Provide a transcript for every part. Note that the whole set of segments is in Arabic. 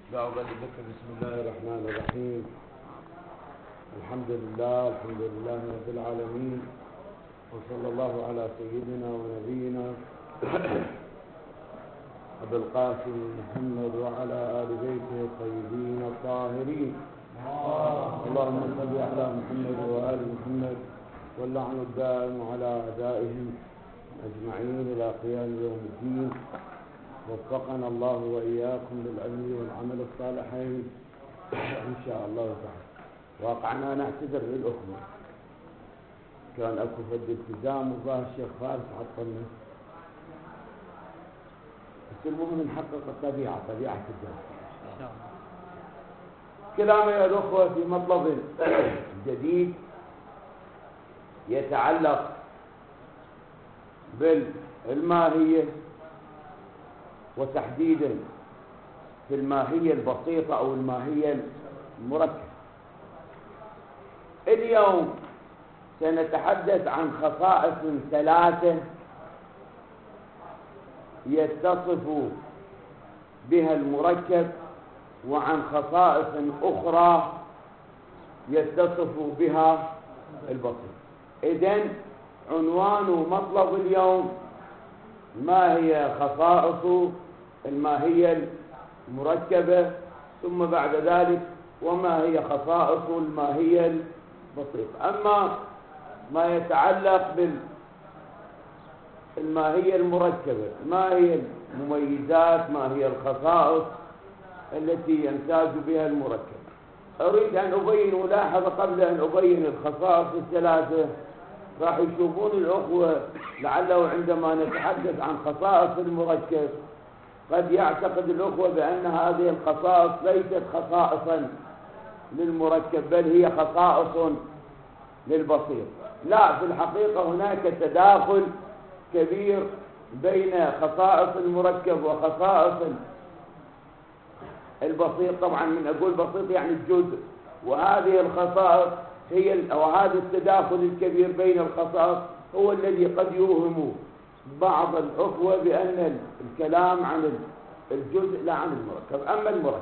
دعوة لذكر. بسم الله الرحمن الرحيم. الحمد لله رب العالمين، وصلى الله على سيدنا ونبينا أبي القاسم محمد وعلى آل بيته الطيبين الطاهرين. اللهم صل على محمد وآل محمد، واللعن الدائم على أعدائهم أجمعين إلى قيام يوم الدين. وفقنا الله وإياكم للعلم والعمل الصالحين إن شاء الله تعالى. واقعنا نعتذر للأخوة، كان أكو فد التزام وظاهر الشيخ فارس عطلنا، بس المهم نحقق طبيعة الدرس. كلام يا الأخوة في مطلب جديد يتعلق بالماهية، وتحديدا في الماهية البسيطة أو الماهية المركبة. اليوم سنتحدث عن خصائص ثلاثة يتصف بها المركب، وعن خصائص أخرى يتصف بها البسيط. إذن عنوان ومطلب اليوم ما هي خصائص الماهية المركبة، ثم بعد ذلك وما هي خصائص الماهية البسيطة. أما ما يتعلق بالماهية المركبة، ما هي المميزات، ما هي الخصائص التي يمتاز بها المركب، أريد أن أبين ملاحظة قبل أن أبين الخصائص الثلاثة. راح يشوفون الأخوة لعله عندما نتحدث عن خصائص المركب قد يعتقد الأخوة بأن هذه الخصائص ليست خصائصا للمركب، بل هي خصائص للبسيط. لا، في الحقيقة هناك تداخل كبير بين خصائص المركب وخصائص البسيط. طبعا من أقول بسيط يعني الجزء، وهذه الخصائص وهذا التداخل الكبير بين الخصائص هو الذي قد يوهم بعض الأخوة بأن الكلام عن الجزء لا عن المركب. أما المركب،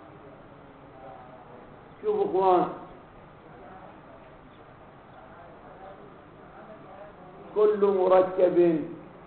شوفوا اخوان، كل مركب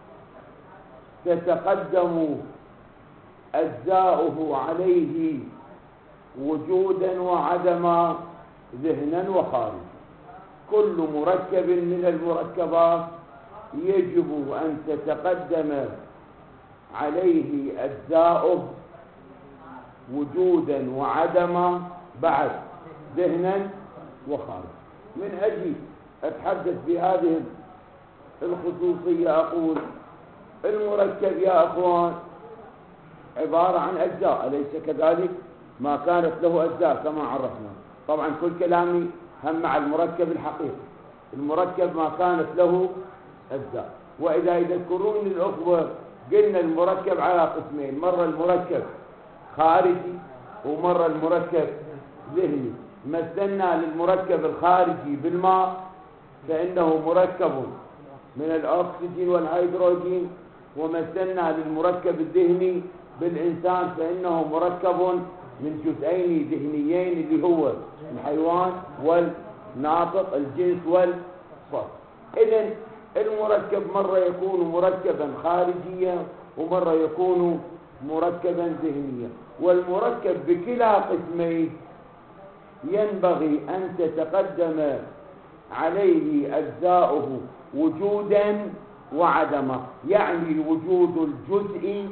تتقدم أجزاؤه عليه وجودا وعدما، ذهنا وخارجا. كل مركب من المركبات يجب أن تتقدم عليه أجزاؤه وجودا وعدما، بعد ذهنا وخارجا. من أجل أتحدث بهذه الخصوصية أقول المركب يا أخوان عبارة عن أجزاء، أليس كذلك؟ ما كانت له أجزاء كما عرفنا. طبعا كل كلامي هم مع المركب الحقيقي. المركب ما كانت له أجزاء. وإذا يذكرون الأخوة قلنا المركب على قسمين، مرة المركب خارجي ومرة المركب ذهني. مثلنا للمركب الخارجي بالماء فإنه مركب من الأكسجين والهيدروجين، ومثلنا للمركب الذهني بالإنسان فإنه مركب من جزئين ذهنيين اللي هو الحيوان والناطق، الجنس والصوت. إذن المركب مرة يكون مركبا خارجيا ومرة يكون مركبا ذهنيا. والمركب بكلا قسميه ينبغي أن تتقدم عليه أجزاؤه وجودا وعدما، يعني الوجود الجزئي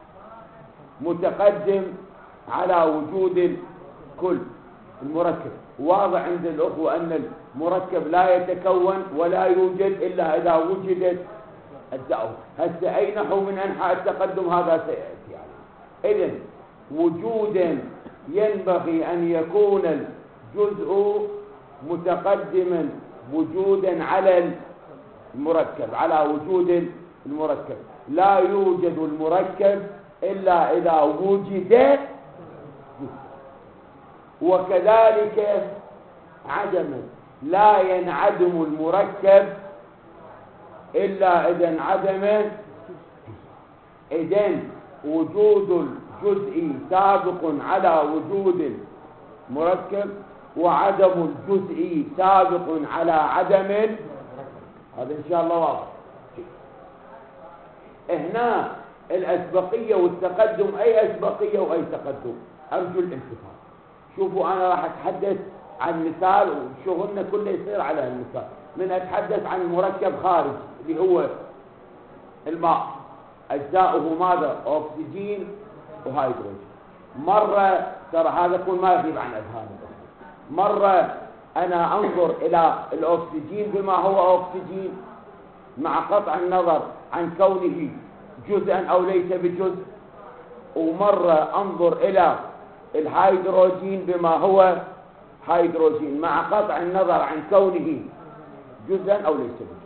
متقدم على وجود كل المركب. واضح عند الأخوة أن المركب لا يتكون ولا يوجد إلا إذا وجدت أجزاؤه. هسه أي نحو من أنحاء التقدم هذا سيأتي يعني. إذن وجودا ينبغي أن يكون الجزء متقدما وجودا على المركب، على وجود المركب. لا يوجد المركب إلا إذا وجد، وكذلك عدما. لا ينعدم المركب إلا إذا انعدم. إذن وجود جزئي سابق على وجود المركب، وعدم الجزئي سابق على عدم هذا إن شاء الله واضح. هنا الأسبقية والتقدم، أي أسبقية وأي تقدم، أرجو الانتباه. شوفوا أنا راح أتحدث عن مثال وشغلنا كله يصير على المثال. من أتحدث عن مركب خارجي اللي هو الماء، أجزاؤه ماذا؟ أكسجين وهيدروجين. مرة ترى هذا كل ما يغيب عن أذهاننا، مرة أنا أنظر إلى الأكسجين بما هو أكسجين مع قطع النظر عن كونه جزءا أو ليس بجزء، ومرة أنظر إلى الهيدروجين بما هو هيدروجين مع قطع النظر عن كونه جزءا أو ليس بجزء،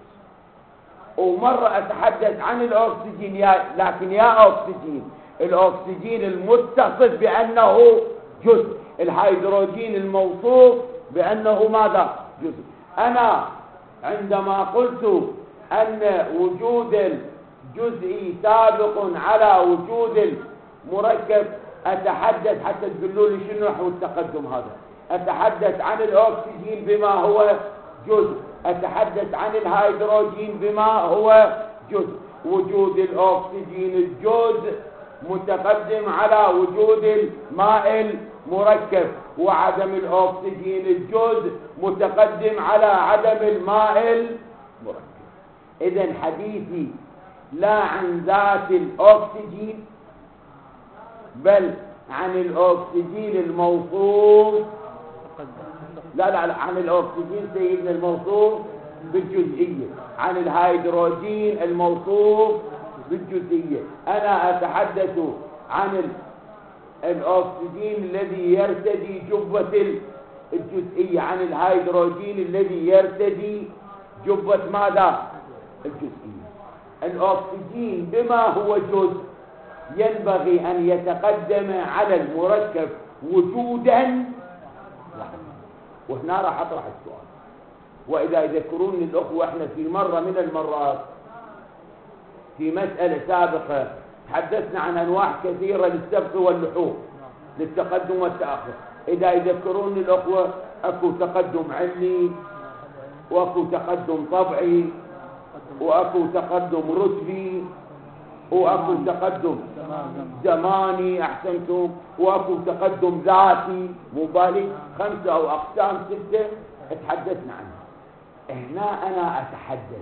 ومرة أتحدث عن الأكسجين لكن يا أكسجين، الأكسجين المتصف بأنه جزء، الهيدروجين الموصوف بأنه ماذا؟ جزء. أنا عندما قلت أن وجود الجزئي سابق على وجود المركب، أتحدث حتى تقولوا لي شنو نحو التقدم هذا. أتحدث عن الأكسجين بما هو جزء، أتحدث عن الهيدروجين بما هو جزء. وجود الأكسجين الجزء متقدم على وجود الماء المركب، وعدم الأكسجين الجزء متقدم على عدم الماء المركب. إذن حديثي لا عن ذات الأكسجين بل عن الأكسجين الموصوف، لا عن الأكسجين سيدنا الموصوف بالجزئية، عن الهيدروجين الموصوف بالجزئية. أنا أتحدث عن الأكسجين الذي يرتدي جبة الجزئية، عن الهيدروجين الذي يرتدي جبة ماذا؟ الجزئية. الأكسجين بما هو جزء ينبغي أن يتقدم على المركب وجودا، وهنا راح أطرح السؤال. وإذا يذكرون الأخوة احنا في مرة من المرات في مسألة سابقة تحدثنا عن أنواع كثيرة للسبق واللحوق، للتقدم والتأخر. إذا يذكرون الأخوة أكو تقدم علمي، وأكو تقدم طبعي، وأكو تقدم رتبي، وأكو تقدم زماني أحسنتم، وأكو تقدم ذاتي مبالغ، 5 أو أقسام 6 تحدثنا عنها. هنا أنا أتحدث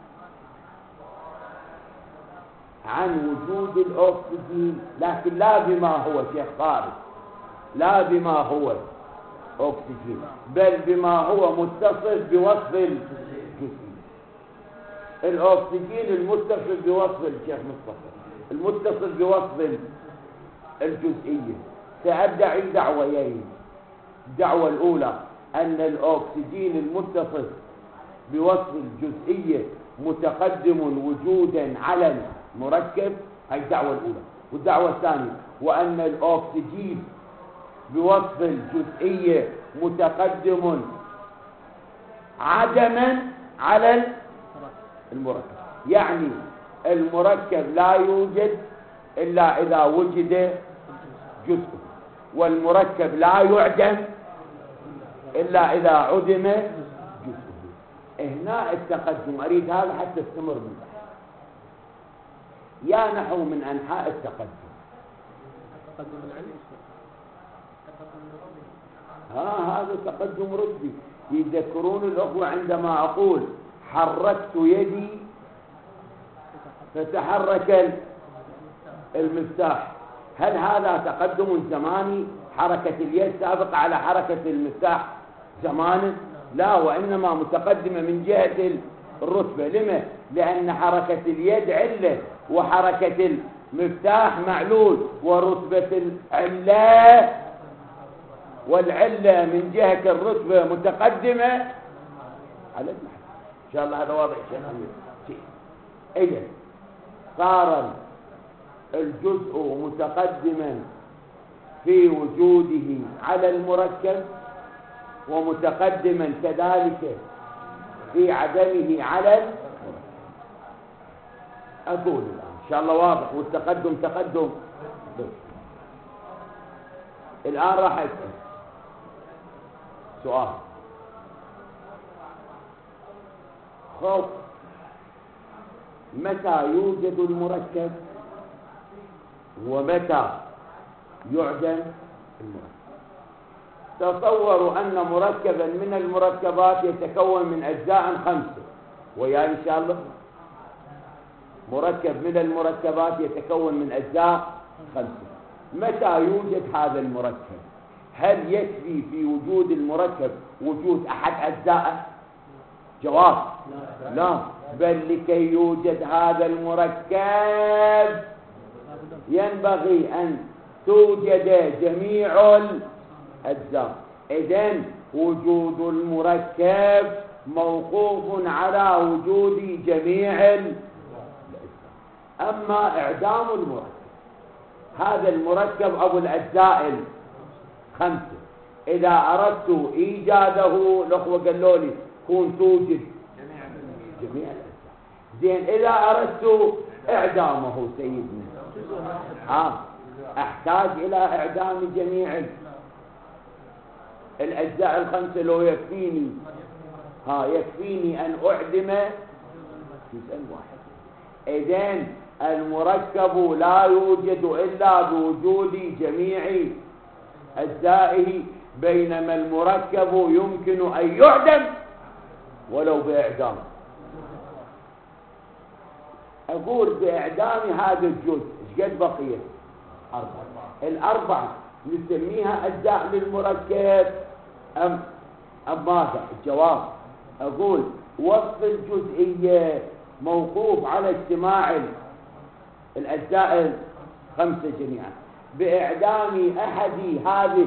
عن وجود الأكسجين، لكن لا بما هو شيخ خالد، لا بما هو أكسجين، بل بما هو متصف بوصف الجزئي. الأكسجين المتصف بوصف الشيخ مصطفى، المتصف بوصف الجزئية، سأدعي دعويين. الدعوة الأولى أن الأكسجين المتصف بوصف الجزئية متقدم وجودا على المركب، هي الدعوة الأولى. والدعوة الثانية وأن الأكسجين بوصف الجزئية متقدم عدما على المركب، يعني المركب لا يوجد إلا إذا وجد جزء، والمركب لا يعدم إلا إذا عدم جزء. هنا التقدم أريد هذا حتى استمر من تحت. يا نحو من أنحاء التقدم. هذا تقدم رتبي. يذكرون الأخوة عندما أقول حركت يدي فتحرك المفتاح، هل هذا تقدم زماني؟ حركة اليد سابقة على حركة المفتاح زمانا؟ لا، وإنما متقدمة من جهة الرتبة. لما؟ لأن حركة اليد علة وحركة المفتاح معلول، ورتبة العلة والعلة من جهة الرتبة متقدمة على المحل. إن شاء الله هذا واضح شيخ أمير. إذن صار الجزء متقدما في وجوده على المركب، ومتقدما كذلك في عدمه على المركب. أقول الآن إن شاء الله واضح. والتقدم تقدم الآن راح أسأل سؤال. خب متى يوجد المركب ومتى يعدم المركب؟ تصوروا أن مركبا من المركبات يتكون من أجزاء 5، ويا إن شاء الله مركب من المركبات يتكون من أجزاء 5. متى يوجد هذا المركب؟ هل يكفي في وجود المركب وجود أحد أجزائه؟ جواب لا، بل لكي يوجد هذا المركب ينبغي أن توجد جميع الأجزاء. إذن وجود المركب موقوف على وجود جميع الأجزاء. أما إعدام المركب، هذا المركب أبو الأجزاء 5، إذا أردت إيجاده الأخوة قالوا لي كون توجد جميع الأجزاء. زين إذا أردت إعدامه سيدنا أحتاج إلى إعدام جميع الأجزاء 5. لو يكفيني يكفيني أن أعدم جزءا واحد. إذن المركب لا يوجد إلا بوجود جميع أجزائه، بينما المركب يمكن أن يعدم ولو بإعدام. أقول بإعدام هذا الجزء إيش قد بقية؟ 4. الأربعة نسميها أجزاء للمركب أم ماذا؟ الجواب أقول وصف الجزئية موقوف على اجتماع الأجزاء 5 جميعا. بإعدام أحد هذه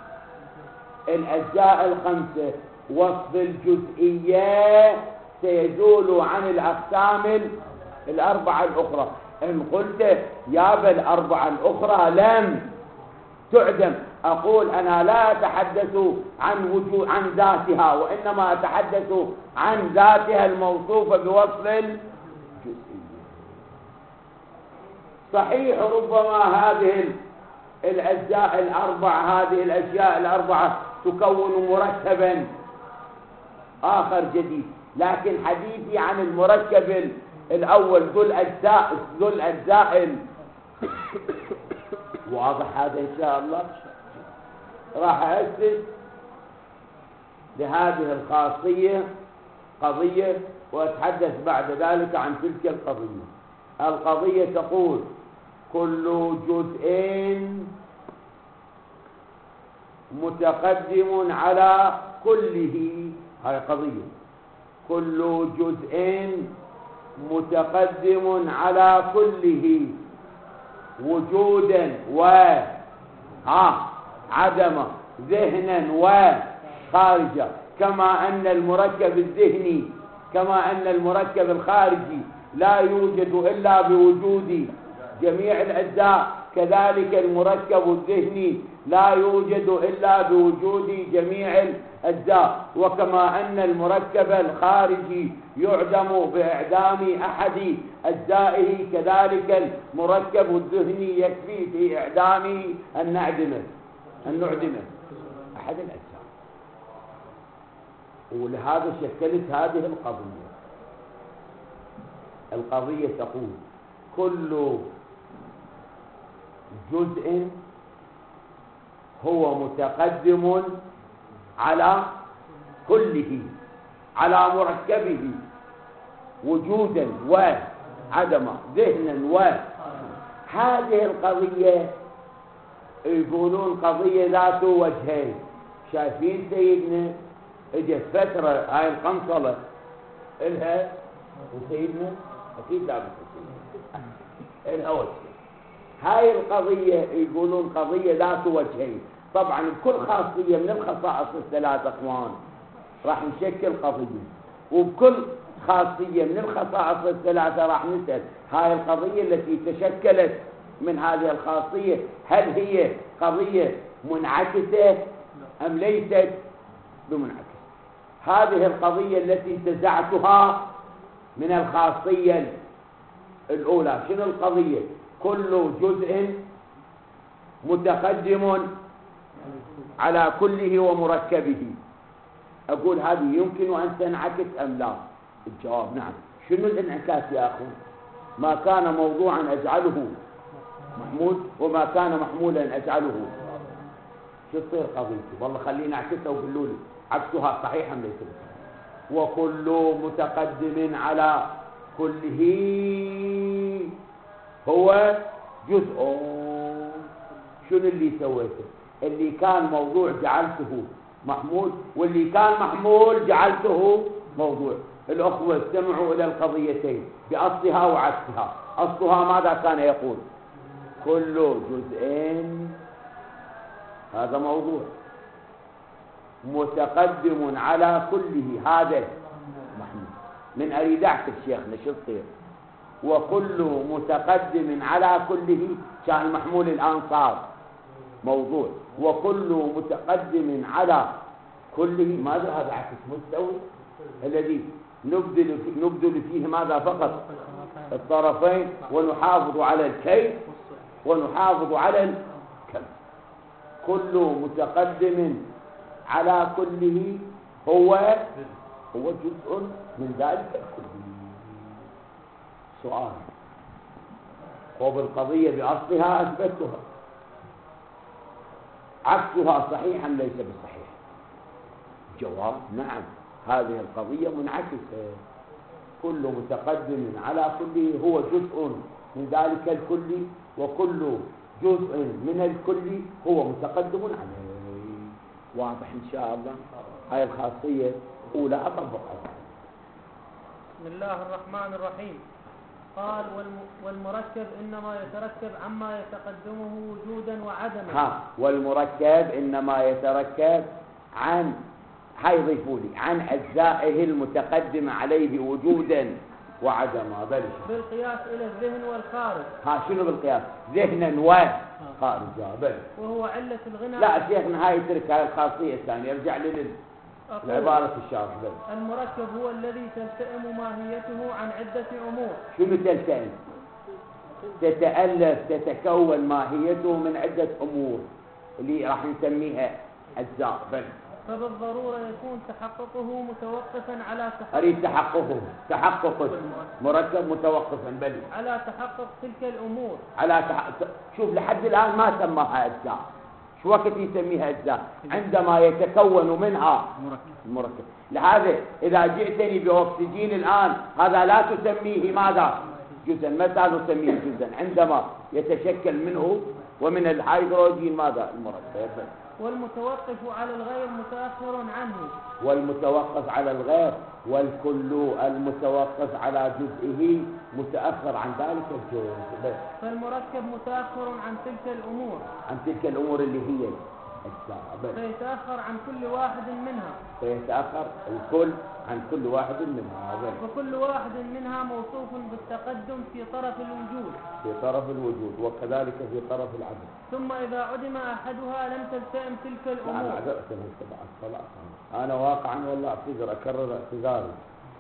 الأجزاء 5 وصف الجزئية سيزول عن الأقسام 4 الأخرى. إن قلت يا بل 4 الأخرى لم تعدم، أقول أنا لا أتحدث عن ذاتها، وإنما أتحدث عن ذاتها الموصوفة بوصف الجزئية. صحيح ربما هذه الأجزاء 4 هذه الأشياء 4 تكون مركبا آخر جديد، لكن حديثي عن المركب الأول ذو الأجزاء واضح هذا إن شاء الله. راح أسس لهذه الخاصية قضية وأتحدث بعد ذلك عن تلك القضية. القضية تقول كل جزء متقدم على كله. هاي قضية. كل جزء متقدم على كله وجودا عدما ذهنا وخارجا، كما أن المركب الخارجي لا يوجد إلا بوجود جميع الأجزاء، كذلك المركب الذهني لا يوجد إلا بوجود جميع الأجزاء. وكما أن المركب الخارجي يعدم بإعدام أحد أجزائه، كذلك المركب الذهني يكفي في إعدامه أن نعدم أحد الأجزاء. ولهذا شكلت هذه القضية تقول كل جزء هو متقدم على كله، على مركبه وجودا وعدما ذهنا هذه القضية يقولون قضية ذات وجهين. شايفين سيدنا اجت فترة هاي القنصلة إلها وسيدنا أكيد لا إلها وجه. هاي القضية يقولون قضية ذات وجهين. طبعا بكل خاصية من الخصائص 3 أخوان راح نشكل قضية، وبكل خاصية من الخصائص 3 راح نسأل هاي القضية التي تشكلت من هذه الخاصية هل هي قضية منعكسة أم ليست بمنعكسة. هذه القضية التي انتزعتها من الخاصية الأولى. شنو القضية؟ كل جزء متقدم على كله ومركبه. أقول هذه يمكن أن تنعكس أم لا؟ الجواب نعم. شنو الانعكاس يا أخو؟ ما كان موضوعا أجعله محمول، وما كان محمولا أجعله. شو تصير قضيتي؟ والله خليني أعكسها وقولوا لي عكسها صحيحا ليس بصحيح. وكل متقدم على كله هو جزء. شنو اللي سويته؟ اللي كان موضوع جعلته محمول، واللي كان محمول جعلته موضوع. الأخوة استمعوا إلى القضيتين بأصلها وعكسها. أصلها ماذا كان يقول؟ كل جزء، هذا موضوع، متقدم على كله، هذا محمول. من أريد أعكس شيخنا شو تصير؟ وكل متقدم على كله، كان محمول الآن صار موضوع، وكل متقدم على كله، ماذا هذا عكس مستوي الذي نبذل فيه ماذا فقط؟ الطرفين، ونحافظ على الكيف ونحافظ على الكم. كل متقدم على كله هو جزء من ذلك الكل. سؤال، وبالقضية بأصلها أثبتها، عكسها صحيحا ليس بصحيح. جواب نعم، هذه القضية منعكسة. كل متقدم على كله هو جزء من ذلك الكل، وكل جزء من الكل هو متقدم عليه. واضح إن شاء الله؟ هاي الخاصية أولى أطبقها. بسم الله الرحمن الرحيم. قال والمركب إنما يتركب عما يتقدمه وجودا وعدما. والمركب إنما يتركب عن، هاي ضيفوا لي، عن أجزائه المتقدمة عليه وجودا وعدما. بالقياس إلى الذهن والخارج. شنو بالقياس؟ ذهنا وخارجا. وهو علة الغنى. لا شيخنا هاي ترك هاي الخاصية الثانية، ارجع لي العبارة الشاذة. المركب هو الذي تلتئم ماهيته عن عدة أمور. شنو تلتئم؟ تتألف، تتكون ماهيته من عدة أمور اللي راح نسميها أجزاء. فبالضرورة يكون تحققه متوقفا على أريد تحقق مركب متوقفا على تحقق تلك الأمور. شوف لحد الآن ما سماها أجزاء. شو وقت يسميها أجزاء؟ عندما يتكون منها المركب. لهذا إذا جئتني بأكسجين الآن، هذا لا تسميه ماذا؟ جزءا. متى نسميه جزءا؟ عندما يتشكل منه ومن الهيدروجين ماذا؟ المركب. والمتوقف على الغير متأخر عنه. والمتوقف على الغير، والكل المتوقف على جزئه متأخر عن ذلك الجزء. فالمركب متأخر عن تلك الأمور اللي هي أجزاء. فيتأخر عن كل واحد منها. فيتأخر الكل عن كل واحد منها. وكل واحد منها موصوف بالتقدم في طرف الوجود. وكذلك في طرف العدم. ثم إذا عدم أحدها لم تلتئم تلك الأمور. أنا واقعا والله أكرر اعتذاري،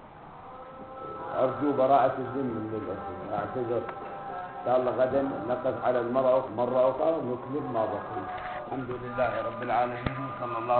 أرجو براءة الذمة من الأخوة. أعتذر إن شاء الله. غدا نقف على مرة أخرى ونكمل ما بقي. الحمد لله رب العالمين، صلى الله